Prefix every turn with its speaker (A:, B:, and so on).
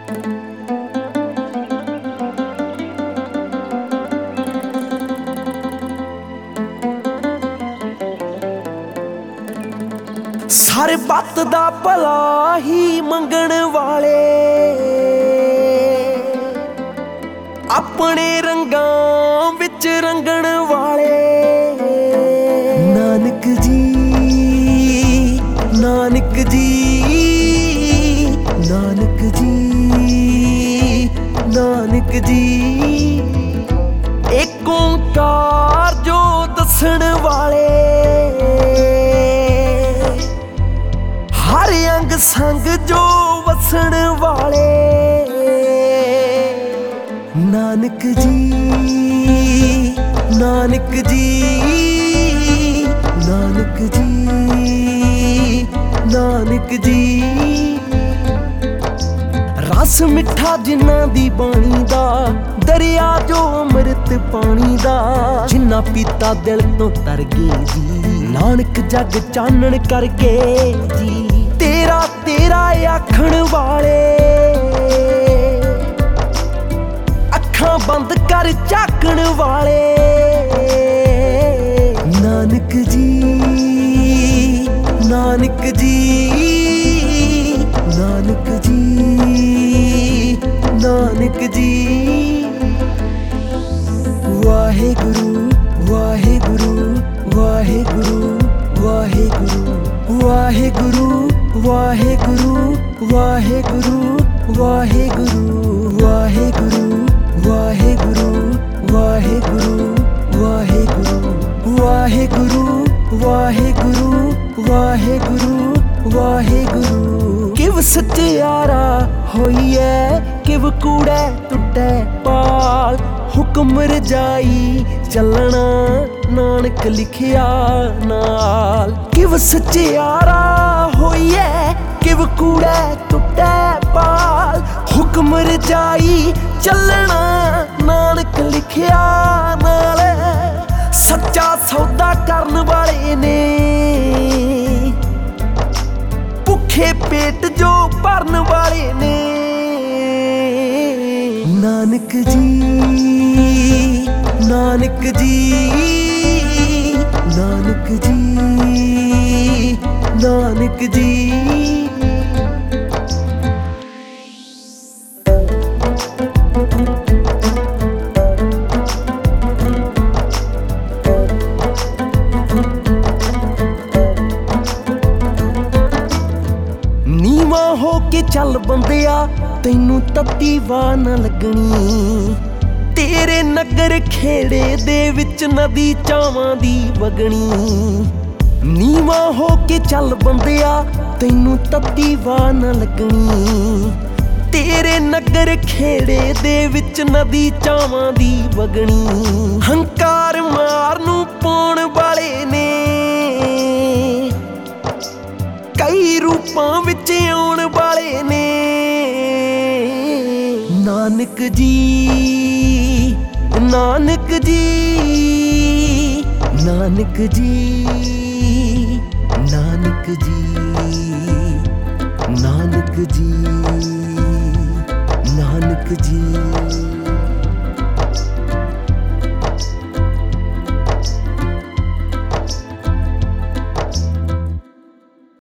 A: ਸਰਬੱਤ ਦਾ ਭਲਾ ਹੀ ਮੰਗਣ ਵਾਲੇ ਆਪਣੇ ਰੰਗਾਂ ਵਿੱਚ ਰੰਗਣ ਵਾਲੇ ਨਾਨਕ ਜੀ ਨਾਨਕ ਜੀ ਨਾਨਕ ਜੀ ਨਾਨਕ ਜੀ ਏਕ ਓਂਕਾਰ ਜੋ ਦੱਸਣ ਵਾਲੇ ਹਰ ਅੰਗ ਸੰਗ ਜੋ ਵਸਣ ਵਾਲੇ ਨਾਨਕ ਜੀ ਨਾਨਕ ਜੀ ਨਾਨਕ ਜੀ ਨਾਨਕ ਜੀ ਰਸ ਮਿੱਠਾ ਜਿਨ੍ਹਾਂ ਦੀ ਬਾਣੀ ਦਾ ਦਰਿਆ ਜੋ ਅੰਮ੍ਰਿਤ ਪਾਣੀ ਦਾ ਜਿਨ੍ਹਾਂ ਪੀਤਾ ਦਿਲ ਤੋਂ ਤਰ ਗਏ ਜੀ ਨਾਨਕ ਜਗ ਚਾਨਣ ਕਰਕੇ ਜੀ ਤੇਰਾ ਤੇਰਾ ਆਖਣ ਵਾਲੇ ਅੱਖਾਂ ਬੰਦ ਕਰ ਝਾਕਣ ਵਾਲੇ ਨਾਨਕ ਜੀ ਨਾਨਕ ਜੀ ਨਾਨਕ ਜੀ ਨਾਨਕ ਜੀ ਵਾਹਿਗੁਰੂ ਵਾਹਿਗੁਰੂ ਵਾਹਿਗੁਰੂ ਵਾਹਿਗੁਰੂ ਵਾਹਿਗੁਰੂ ਵਾਹਿਗੁਰੂ ਵਾਹਿਗੁਰੂ ਵਾਹਿਗੁਰੂ ਵਾਹਿਗੁਰੂ ਵਾਹਿਗੁਰੂ ਵਾਹਿਗੁਰੂ ਵਾਹਿਗੁਰੂ ਵਾਹਿਗੁਰੂ ਵਾਹਿਗੁਰੂ ਵਾਹਿਗੁਰੂ ਵਾਹਿਗੁਰੂ ਕਿਵ ਸਚਿਆਰਾ ਹੋਈਐ ਕਿਵ ਕੂੜੈ ਟੁੱਟੈ ਪਾਲ ਹੁਕਮ ਰਜਾਈ ਚੱਲਣਾ ਨਾਨਕ ਲਿਖਿਆ ਨਾਲ ਕਿਵ ਸਚਿਆਰਾ ਹੋਈਐ ਕਿਵ ਕੂੜੈ ਟੁੱਟੈ ਪਾਲ ਹੁਕਮ ਰਜਾਈ ਚੱਲਣਾ ਨਾਨਕ ਲਿਖਿਆ ਨਾਲ ਸੱਚਾ ਸੌਦਾ ਕਰਨ ਵਾਲੇ ਨੇ ਭੁੱਖੇ ਪੇਟ ਜੋ ਭਰਨ ਵਾਲੇ ਨੇ ਨਾਨਕ ਜੀ ਨਾਨਕ ਜੀ ਨਾਨਕ ਜੀ ਨਾਨਕ ਜੀ ਨੀਵਾਂ ਹੋ ਕੇ ਚੱਲ ਬੰਦਿਆ ਤੈਨੂੰ ਤੱਤੀ ਵਾਹ ਨਾ ਲੱਗਣੀ ਤੇਰੇ ਨਗਰ ਖੇੜੇ ਦੇ ਵਿੱਚ ਨਦੀ ਚਾਵਾਂ ਦੀ ਵਗਣੀ ਨੀਵਾਂ ਹੋ ਕੇ ਚੱਲ ਬੰਦਿਆ ਤੈਨੂੰ ਤੱਤੀ ਵਾਹ ਨਾ ਲੱਗਣੀ ਤੇਰੇ ਨਗਰ ਖੇੜੇ ਦੇ ਵਿੱਚ ਨਦੀ ਚਾਵਾਂ ਦੀ ਵਗਣੀ ਹੰਕਾਰ ਮਾਰ ਨੂੰ ਪਾਉਣ ਵਾਲੇ ਨੇ ਕਈ ਰੂਪਾਂ ਵਿੱਚ ਆਉਣ ਵਾਲੇ ਨੇ ਨਾਨਕ ਜੀ ਨਾਨਕ ਜੀ ਨਾਨਕ ਜੀ ਨਾਨਕ ਜੀ ਨਾਨਕ ਜੀ ਨਾਨਕ ਜੀ